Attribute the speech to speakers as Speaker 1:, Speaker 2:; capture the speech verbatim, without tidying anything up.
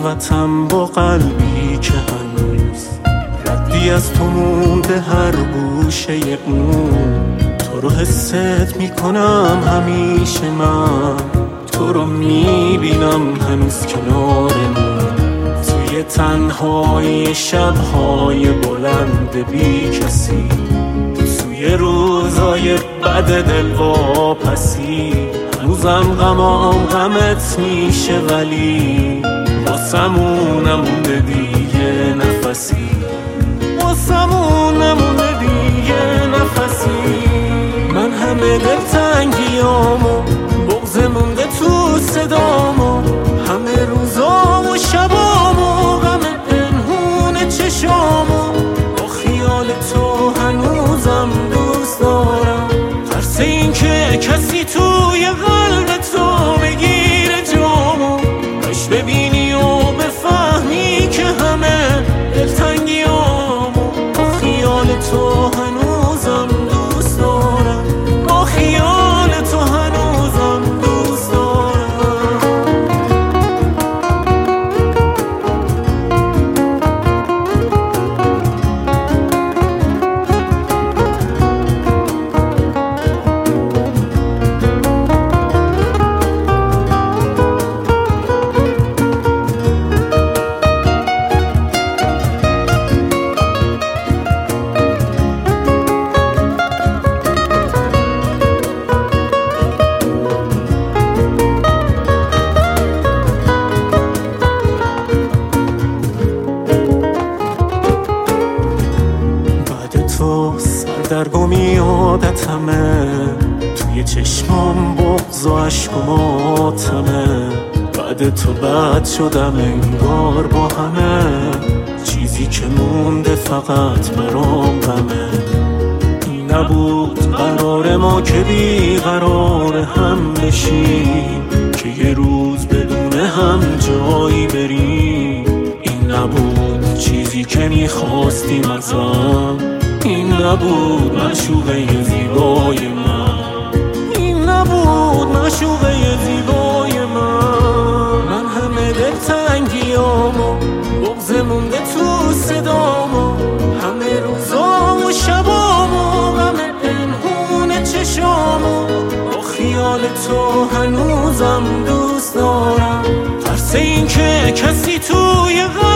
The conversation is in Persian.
Speaker 1: هموطن با قلبی که هنوز ردی از تو مونده هر گوشه اون. تو رو حست میکنم همیشه، من تو رو میبینم هنوز کنارمون. توی تنهای شبهای بلند بی کسی، توی روزای بد دل واپسی، هنوزم غمام غمت میشه ولی واسمون نمونده دیگه نفسی، واسمون نمونده دیگه نفسی. من همه دلتنگیامو بغض مونده تو صدامو، همه روزا و شبامو غم پنهون چشامو. با خیال تو هنوزم دوست دارم، ترس این که کسی توی قلب تو بگیره جامو. کاش ببینی و بفهمی که همه دلتنگیامو با خیال تو هنوزم دوست دارم، با خیال تو هنوزم دوست دارم. سردرگمی عادتمه، توی چشمام بغض و عشق و ماتمه. بعد تو بد شدم انگار با همه، چیزی که مونده فقط برام غمه. این نبود قرار ما که بی قرار هم بشیم، که یه روز بدون هم جایی بریم. این نبود چیزی که میخواستیم ازم، این نبود معشوقه زیبای من، این نبود معشوقه زیبای من. من همه دلتنگیامو بغض مونده تو صدامو، همه روزا و شبامو غم پنهون چشامو. با خیال تو هنوزم دوست دارم، ترس این که کسی توی